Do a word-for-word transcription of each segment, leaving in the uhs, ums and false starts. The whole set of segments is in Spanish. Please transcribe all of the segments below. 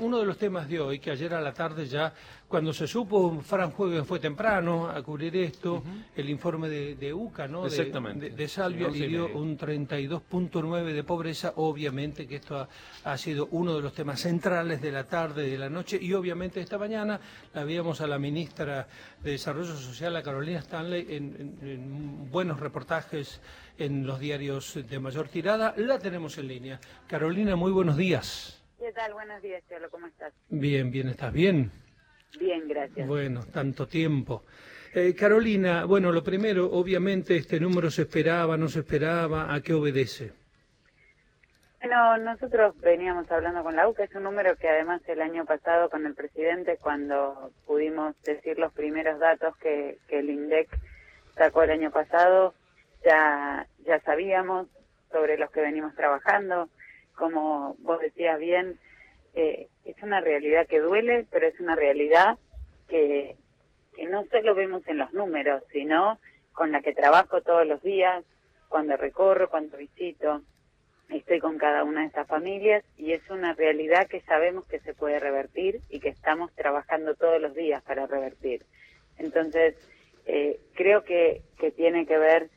uno de los temas de hoy, que ayer a la tarde ya, cuando se supo, Fran Juegue fue temprano a cubrir esto, uh-huh. el informe de, de U C A, ¿no? Exactamente. De, de, de Salvia, sí, y dio un treinta y dos punto nueve de pobreza. Obviamente que esto ha, ha sido uno de los temas centrales de la tarde y de la noche, y obviamente esta mañana la veíamos a la ministra de Desarrollo Social, a Carolina Stanley, en, en, en buenos reportajes en los diarios de mayor tirada. La tenemos en línea. Carolina, muy buenos días. ¿Qué tal? Buenos días, Cholo. ¿Cómo estás? Bien, bien. ¿Estás bien? Bien, gracias. Bueno, tanto tiempo. Eh, Carolina, bueno, lo primero, obviamente, este número se esperaba, no se esperaba, ¿a qué obedece? Bueno, nosotros veníamos hablando con la U C A, es un número que además el año pasado con el presidente, cuando pudimos decir los primeros datos que, que el INDEC sacó el año pasado, ya, ya sabíamos sobre los que venimos trabajando. Como vos decías bien, eh, es una realidad que duele, pero es una realidad que, que no solo vemos en los números, sino con la que trabajo todos los días, cuando recorro, cuando visito, estoy con cada una de estas familias, y es una realidad que sabemos que se puede revertir y que estamos trabajando todos los días para revertir. Entonces, eh, creo que, que tiene que ver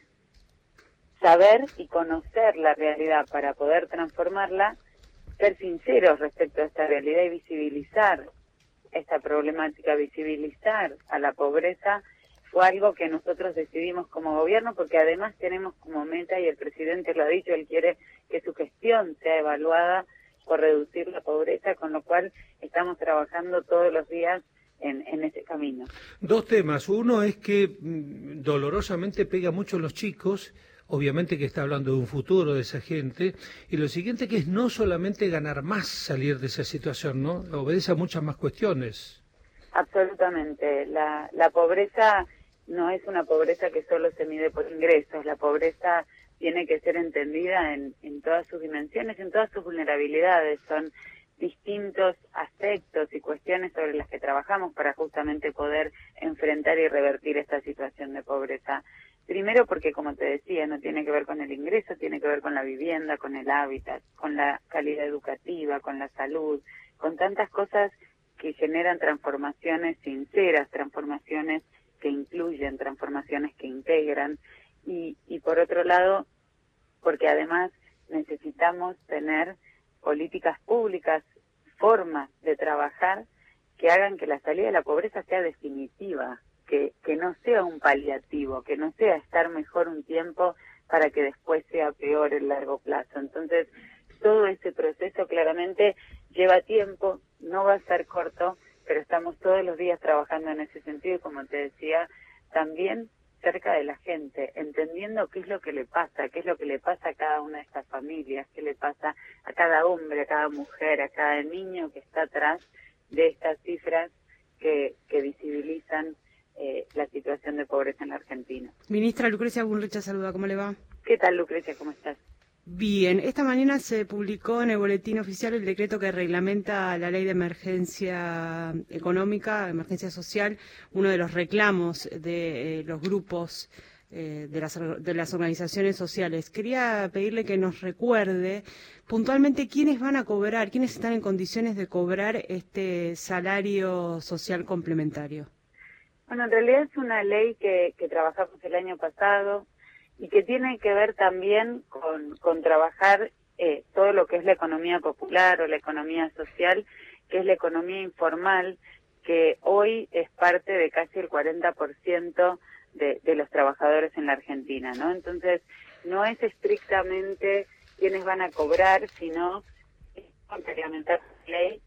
saber y conocer la realidad para poder transformarla, ser sinceros respecto a esta realidad y visibilizar esta problemática, visibilizar a la pobreza, fue algo que nosotros decidimos como gobierno, porque además tenemos como meta, y el presidente lo ha dicho, él quiere que su gestión sea evaluada por reducir la pobreza, con lo cual estamos trabajando todos los días en, en ese camino. Dos temas. Uno es que mmm, dolorosamente pega mucho a los chicos. Obviamente que está hablando de un futuro de esa gente, y lo siguiente que es no solamente ganar más, salir de esa situación, ¿no? Obedece a muchas más cuestiones. Absolutamente. La, la pobreza no es una pobreza que solo se mide por ingresos, la pobreza tiene que ser entendida en, en todas sus dimensiones, en todas sus vulnerabilidades. Son distintos aspectos y cuestiones sobre las que trabajamos para justamente poder enfrentar y revertir esta situación de pobreza. Primero porque, como te decía, no tiene que ver con el ingreso, tiene que ver con la vivienda, con el hábitat, con la calidad educativa, con la salud, con tantas cosas que generan transformaciones sinceras, transformaciones que incluyen, transformaciones que integran. Y, y por otro lado, porque además necesitamos tener políticas públicas, formas de trabajar que hagan que la salida de la pobreza sea definitiva. Que, que no sea un paliativo, que no sea estar mejor un tiempo para que después sea peor el largo plazo. Entonces, todo ese proceso claramente lleva tiempo, no va a ser corto, pero estamos todos los días trabajando en ese sentido, y como te decía, también cerca de la gente, entendiendo qué es lo que le pasa, qué es lo que le pasa a cada una de estas familias, qué le pasa a cada hombre, a cada mujer, a cada niño que está atrás de estas cifras que, que visibilizan Eh, la situación de pobreza en la Argentina. Ministra Lucrecia Bullrich saluda, ¿cómo le va? ¿Qué tal, Lucrecia? ¿Cómo estás? Bien, esta mañana se publicó en el boletín oficial el decreto que reglamenta la ley de emergencia económica, emergencia social, uno de los reclamos de eh, los grupos eh, de, las, de las organizaciones sociales. Quería pedirle que nos recuerde puntualmente quiénes van a cobrar, quiénes están en condiciones de cobrar este salario social complementario. Bueno, en realidad es una ley que, que trabajamos el año pasado y que tiene que ver también con, con trabajar eh, todo lo que es la economía popular o la economía social, que es la economía informal, que hoy es parte de casi el cuarenta por ciento de, de los trabajadores en la Argentina, ¿no? Entonces, no es estrictamente quiénes van a cobrar, sino complementar la ley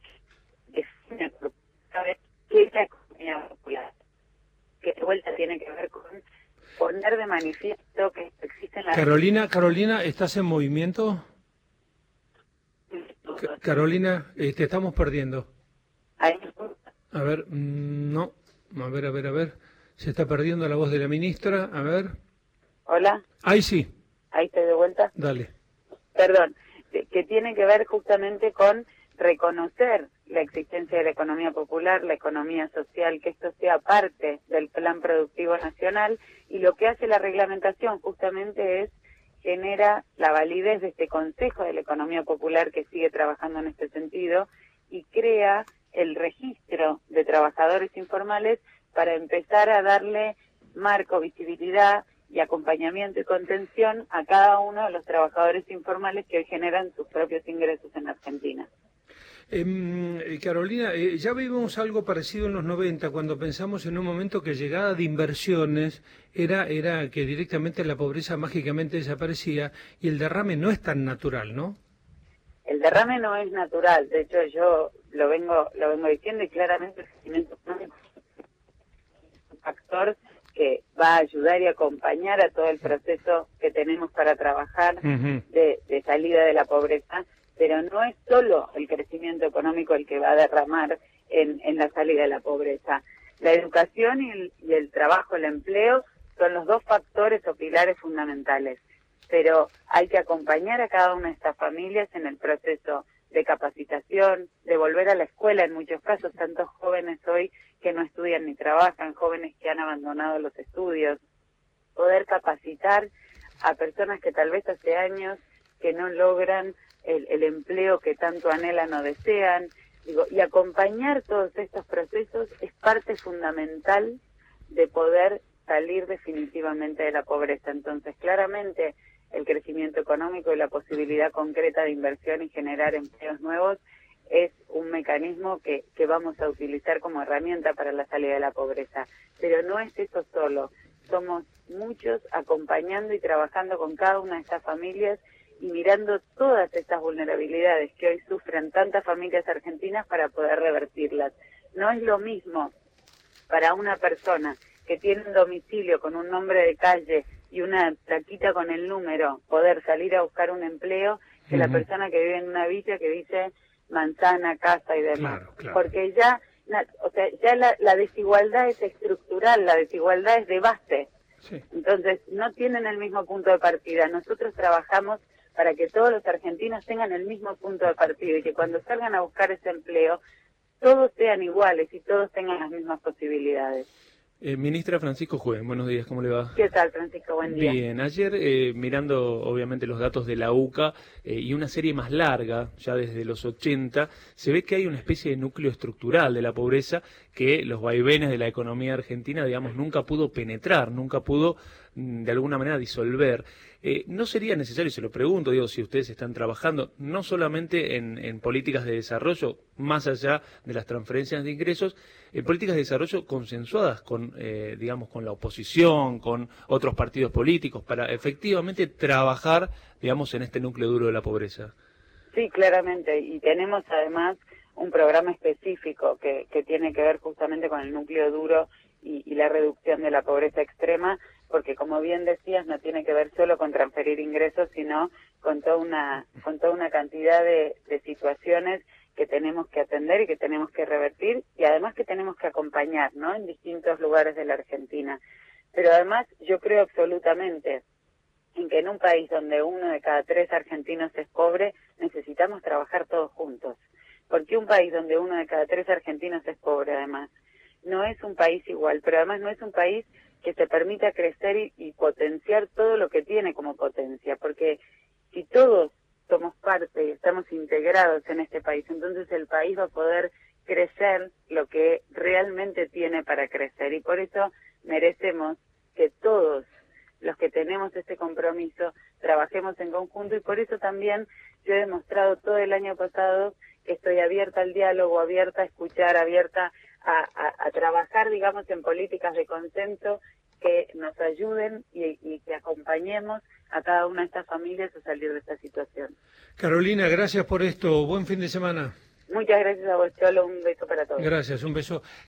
que define por vez qué es la economía popular, que de vuelta tiene que ver con poner de manifiesto que existen las... Carolina, Carolina, ¿estás en movimiento? Ca- Carolina, eh, te estamos perdiendo. A ver, mm, no, a ver, a ver, a ver, se está perdiendo la voz de la ministra, a ver. Hola. Ahí sí. Ahí estoy de vuelta. Dale. Perdón, que, que tiene que ver justamente con reconocer la existencia de la economía popular, la economía social, que esto sea parte del Plan Productivo Nacional, y lo que hace la reglamentación justamente es genera la validez de este Consejo de la Economía Popular que sigue trabajando en este sentido y que crea el registro de trabajadores informales para empezar a darle marco, visibilidad y acompañamiento y contención a cada uno de los trabajadores informales que hoy generan sus propios ingresos en Argentina. Eh, Carolina, eh, ya vimos algo parecido en los noventa, cuando pensamos en un momento que llegada de inversiones era, era que directamente la pobreza mágicamente desaparecía, y el derrame no es tan natural, ¿no? El derrame no es natural, de hecho yo lo vengo lo vengo diciendo, y claramente el crecimiento económico es un factor que va a ayudar y acompañar a todo el proceso que tenemos para trabajar uh-huh. de, de salida de la pobreza, pero no es solo el crecimiento económico el que va a derramar en, en la salida de la pobreza. La educación y el, y el trabajo, el empleo, son los dos factores o pilares fundamentales, pero hay que acompañar a cada una de estas familias en el proceso de capacitación, de volver a la escuela en muchos casos, tantos jóvenes hoy que no estudian ni trabajan, jóvenes que han abandonado los estudios, poder capacitar a personas que tal vez hace años que no logran el, el empleo que tanto anhelan o desean, digo, y acompañar todos estos procesos es parte fundamental de poder salir definitivamente de la pobreza. Entonces, claramente, el crecimiento económico y la posibilidad concreta de inversión y generar empleos nuevos es un mecanismo que, que vamos a utilizar como herramienta para la salida de la pobreza. Pero no es eso solo, somos muchos acompañando y trabajando con cada una de estas familias y mirando todas estas vulnerabilidades que hoy sufren tantas familias argentinas para poder revertirlas. No es lo mismo para una persona que tiene un domicilio con un nombre de calle y una plaquita con el número, poder salir a buscar un empleo, que uh-huh. la persona que vive en una villa que dice manzana, casa y demás. Claro, claro. Porque ya, o sea, ya la, la desigualdad es estructural, la desigualdad es de base. Sí. Entonces, no tienen el mismo punto de partida. Nosotros trabajamos para que todos los argentinos tengan el mismo punto de partida y que cuando salgan a buscar ese empleo, todos sean iguales y todos tengan las mismas posibilidades. Eh, ministra Francisco Juez, buenos días, ¿cómo le va? ¿Qué tal, Francisco? Buen día. Bien, ayer eh, mirando obviamente los datos de la U C A eh, y una serie más larga, ya desde los ochenta, se ve que hay una especie de núcleo estructural de la pobreza que los vaivenes de la economía argentina, digamos, nunca pudo penetrar, nunca pudo mm, de alguna manera disolver. Eh, ¿No sería necesario, se lo pregunto, digo, si ustedes están trabajando no solamente en, en políticas de desarrollo, más allá de las transferencias de ingresos, en políticas de desarrollo consensuadas con, eh, digamos, con la oposición, con otros partidos políticos, para efectivamente trabajar, digamos, en este núcleo duro de la pobreza? Sí, claramente, y tenemos además un programa específico que, que tiene que ver justamente con el núcleo duro y, y la reducción de la pobreza extrema, porque como bien decías, no tiene que ver solo con transferir ingresos, sino con toda una, con toda una cantidad de, de situaciones que tenemos que atender y que tenemos que revertir, y además que tenemos que acompañar, ¿no?, en distintos lugares de la Argentina. Pero además yo creo absolutamente en que en un país donde uno de cada tres argentinos es pobre, necesitamos trabajar todos juntos. Porque un país donde uno de cada tres argentinos es pobre, además, no es un país igual, pero además no es un país que se permita crecer y, y potenciar todo lo que tiene como potencia, porque si todos somos parte y estamos integrados en este país, entonces el país va a poder crecer lo que realmente tiene para crecer, y por eso merecemos que todos los que tenemos este compromiso trabajemos en conjunto, y por eso también yo he demostrado todo el año pasado que estoy abierta al diálogo, abierta a escuchar, abierta a, a, a trabajar, digamos, en políticas de consenso que nos ayuden y, y que acompañemos a cada una de estas familias a salir de esta situación. Carolina, gracias por esto. Buen fin de semana. Muchas gracias a vos, Cholo. Un beso para todos. Gracias, un beso.